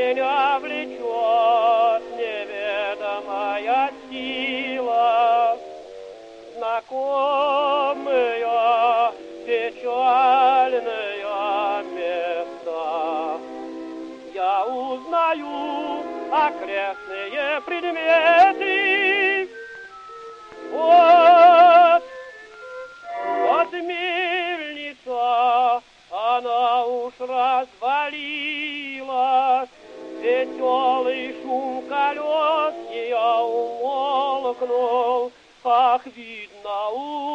меня влечет неведомая сила, знакомые печальные места. Я узнаю окрестные предметы. Вот мельница, она уж развалилась, веселый шум колес я умолкнул. Ах, видно,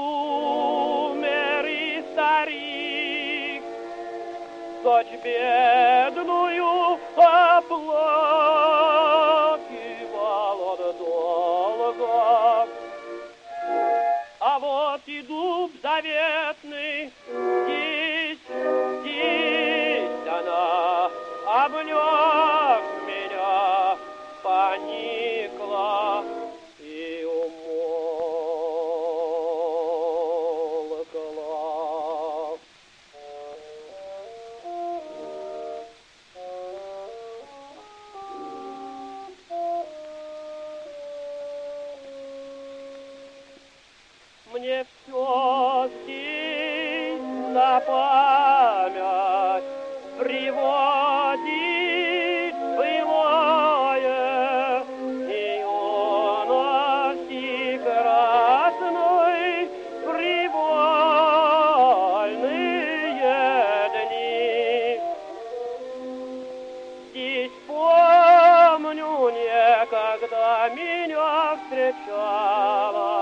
умер и старик, дочь бедную оплакивал он долго. А вот и дуб заветный, здесь она, обняв меня, поникла и умолкла. Мне все здесь на память приводит былое, и юности красной привольные дни. Здесь помню, некогда меня встречала